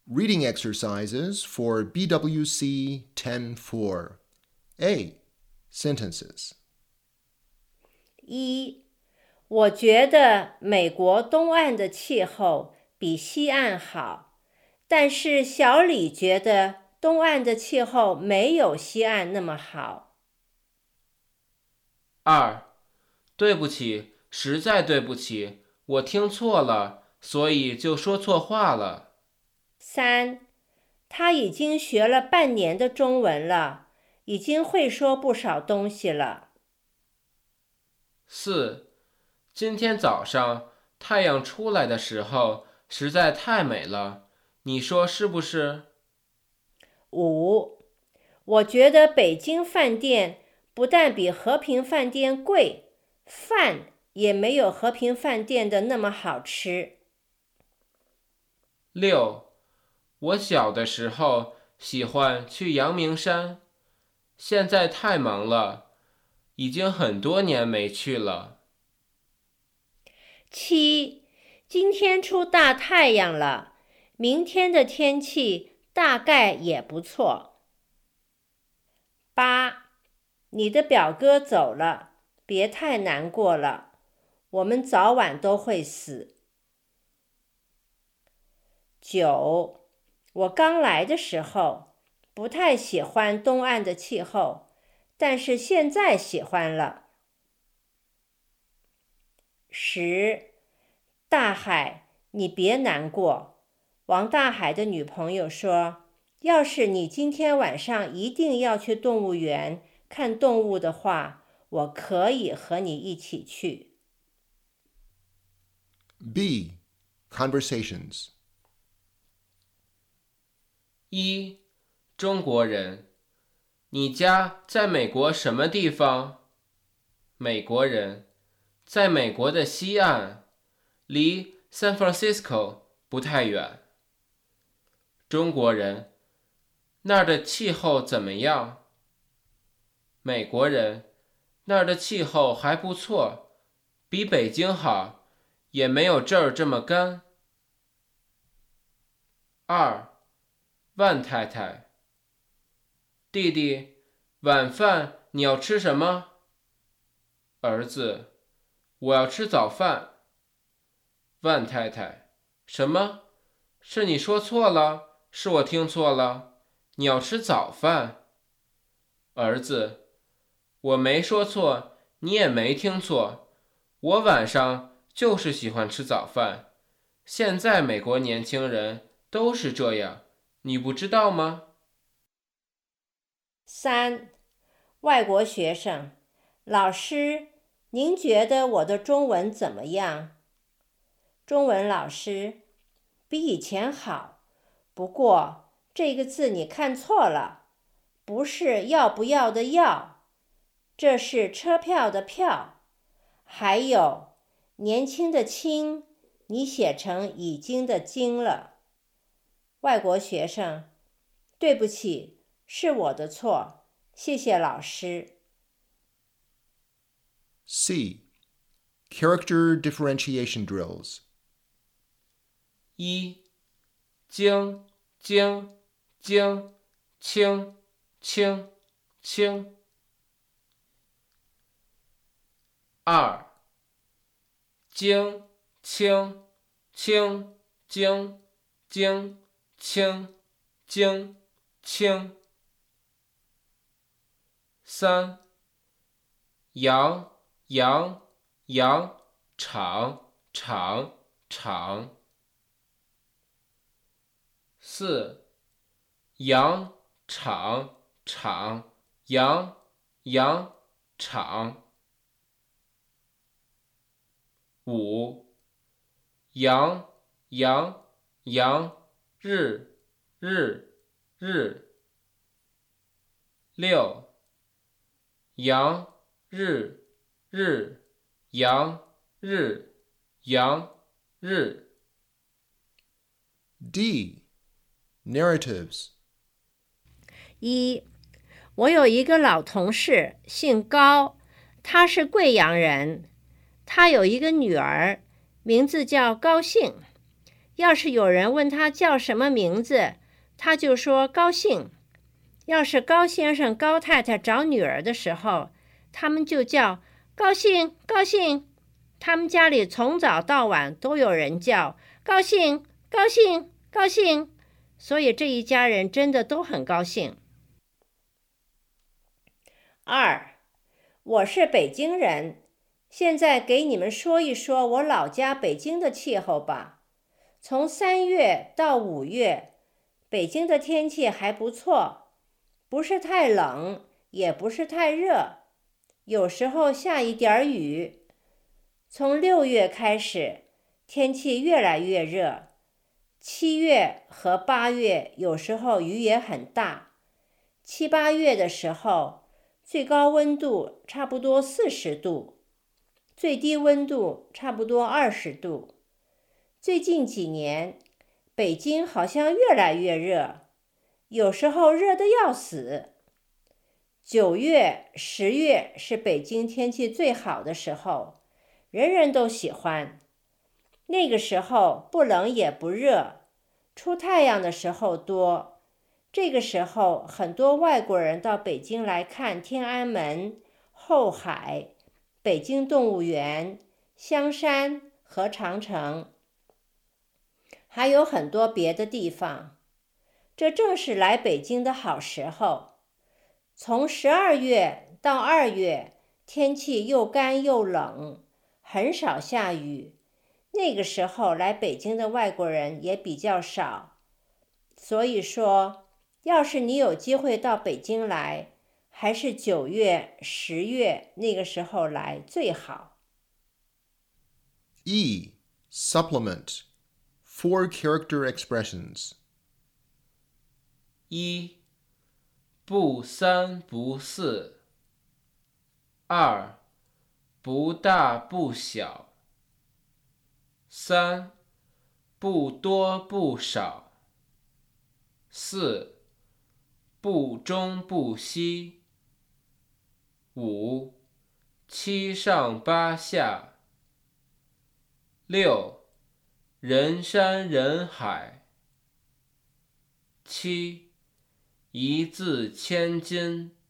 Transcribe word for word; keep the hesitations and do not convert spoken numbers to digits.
Reading exercises for B W C ten four. A. Sentences. 一，我觉得美国东岸的气候比西岸好，但是小李觉得东岸的气候没有西岸那么好。 二，对不起，实在对不起，我听错了，所以就说错话了。 三，他已经学了半年的中文了，已经会说不少东西了。 四，今天早上太阳出来的时候实在太美了，你说是不是？ 五，我觉得北京饭店不但比和平饭店贵，饭也没有和平饭店的那么好吃。 六，我小的时候喜欢去阳明山，现在太忙了，已经很多年没去了。 七，今天出大太阳了，明天的天气大概也不错。八，你的表哥走了，别太难过了，我们早晚都会死。九，我刚来的时候不太喜欢东岸的气候，但是现在喜欢了。十，大海，你别难过。王大海的女朋友说，要是你今天晚上一定要去动物园看动物的话，我可以和你一起去。 B. Conversations. 一，中国人，你家在美国什么地方？美国人，在美国的西岸，离 San Francisco 不太远。中国人，那儿的气候怎么样？美国人，那儿的气候还不错，比北京好，也没有这儿这么干。二，万太太，弟弟，晚饭你要吃什么？儿子，我要吃早饭。万太太，什么？是你说错了？是我听错了？你要吃早饭？儿子，我没说错，你也没听错，我晚上就是喜欢吃早饭。现在美国年轻人都是这样，你不知道吗？ 三，外国学生，老师，您觉得我的中文怎么样？中文老师，比以前好，不过这个字你看错了，不是要不要的要，这是车票的票。还有年轻的轻，你写成已经的经了。外国学生，对不起，是我的错，谢谢老师。 C. Character differentiation drills. 一，京京京轻轻轻。二，京轻轻京京轻京轻。三，阳阳阳场场场。四，羊场场羊羊场。五，羊羊羊日日日。六，羊日日羊日羊日。 D. Narratives. 一，我有一个老同事，姓高，他是贵阳人，他有一个女儿，名字叫高兴。 要是有人问他叫什么名字，他就说高兴。要是高先生、高太太找女儿的时候，他们就叫高兴高兴。他们家里从早到晚都有人叫高兴高兴高兴，所以这一家人真的都很高兴。二，我是北京人，现在给你们说一说我老家北京的气候吧。从三月到五月，北京的天气还不错，不是太冷，也不是太热，有时候下一点雨。从六月开始，天气越来越热，七月和八月有时候雨也很大，七八月的时候，最高温度差不多四十度，最低温度差不多二十度。最近几年，北京好像越来越热，有时候热得要死。九月、十月是北京天气最好的时候，人人都喜欢。那个时候不冷也不热，出太阳的时候多。这个时候，很多外国人到北京来看天安门、后海、北京动物园、香山和长城，还有很多别的地方。这正是来北京的好时候。从十二月到二月，天气又干又冷，很少下雨。那个时候来北京的外国人也比较少。所以说，要是你有机会到北京来，还是九月、十月那个时候来最好。 E. Supplement. Four character expressions. 一，不三不四。二，不大不小。三，不多不少。四，不中不西。五，七上八下。六，人山人海。七，一字千金。